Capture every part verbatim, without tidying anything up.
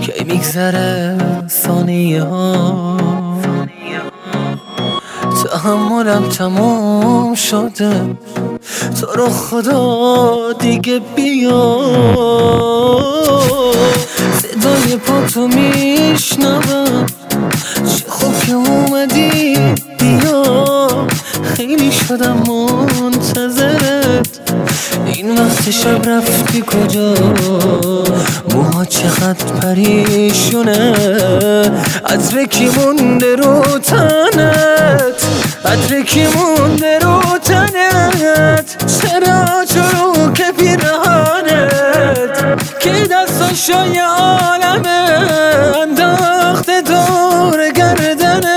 کی میگذره ثانیه ها، تحملم تموم شده، تو رو خدا دیگه بیا. صدای پاتو میشنوم، چه خوب که اومدی بیا. خیلی شدم منتظرت، این وقت شب رفتی کجا؟ موها چقدر پریشونه، عطر کی مونده رو تنت، عطر کی مونده رو تنت. چرا چرا که پیرهنت که دستاشو یه عالمه انداخته دور گردنت.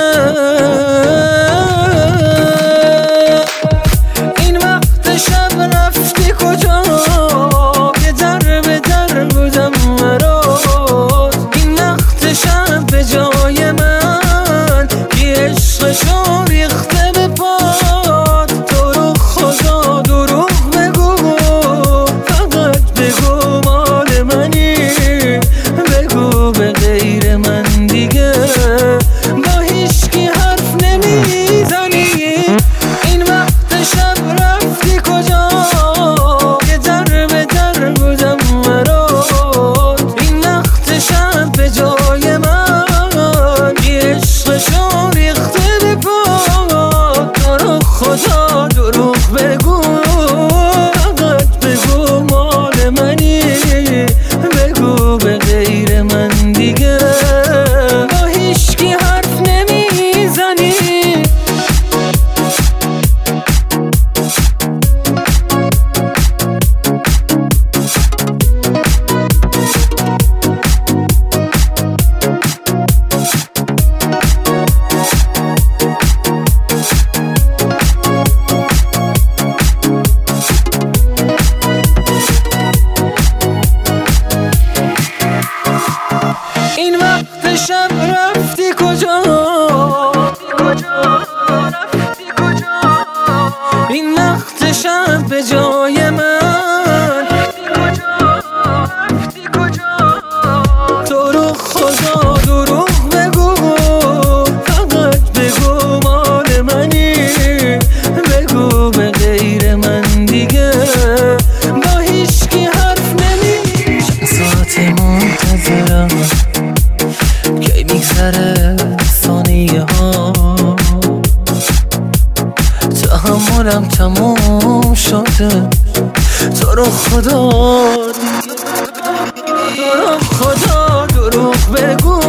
این وقت شب رفتی کجا؟ یه در به در بودم مرا، این وقت شب به جای من یه عشقشو ریخته به پات. تو رو خدا دروغ بگو، فقط بگو مال منی، بگو به غیر من دیگه با هیچکی حرف نمیزنی. این وقت شب رفتی کجا؟ یه در به در بودم مرا، این وقت شب به جای من یه عشقشو ریخته به پات. تو رو خدا دروغ بگو، فقط بگو مال منی، بگو به غیر من دیگه با هیچکی حرف نمیزنی. این وقت شب رفتی کجا؟ این وقت شب به جای من تو رو خدا دروغ بگو، فقط بگو مال منی، بگو به غیر من دیگه با هیچکی حرف نمی. ساعت منتظرم، کی میگذره ثانیه ها، تحملم تموم شده. تو رو خدا تو رو خدا دروغ بگو،